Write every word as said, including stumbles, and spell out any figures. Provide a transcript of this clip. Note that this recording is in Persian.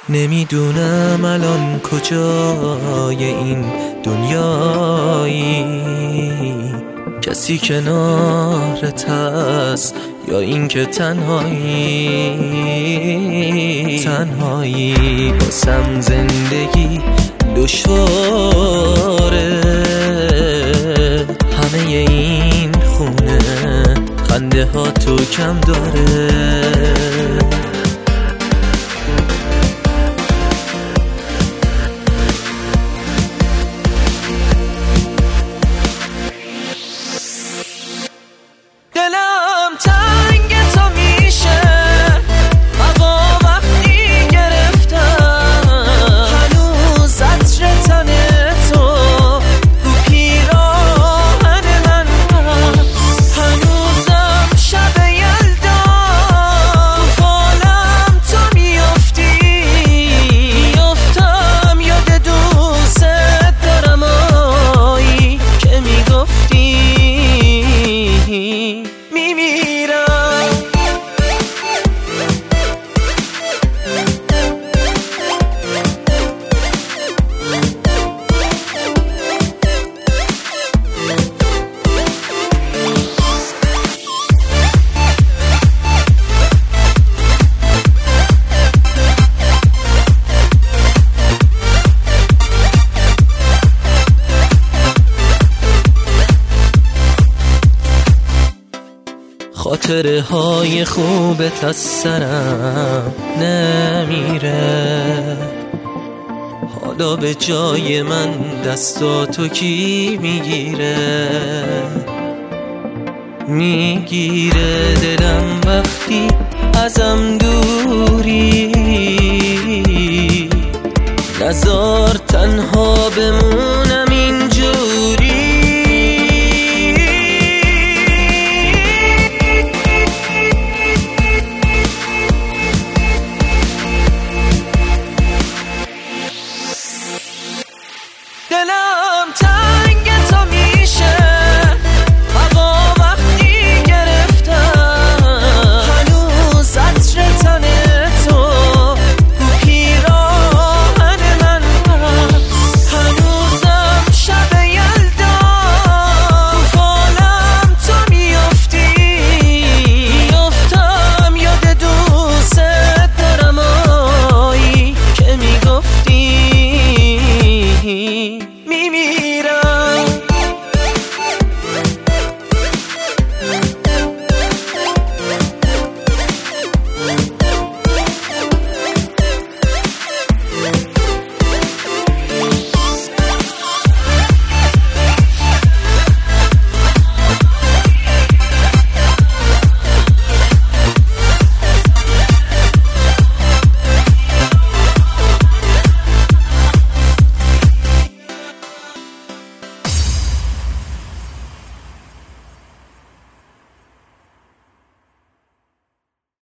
نمیدونم الان کجای این دنیایی، کسی کنارت هست یا این که تنهایی. تنهایی باسم زندگی دشواره، همه این خونه خنده ها تو کم داره. دلم تنگ تو میشه هوا وقتی گرفتم، هنوز عطر تن تو رو پیراهن من هست. هنوزم شب یلدا تو فالم تو میافتی، میافتم یاد دوست دارم آیی که میگفتی میمیرم. خاطره های خوبت از سرم نمیره، حالا به جای من دستاتو کی میگیره؟ میگیره دلم وقتی ازم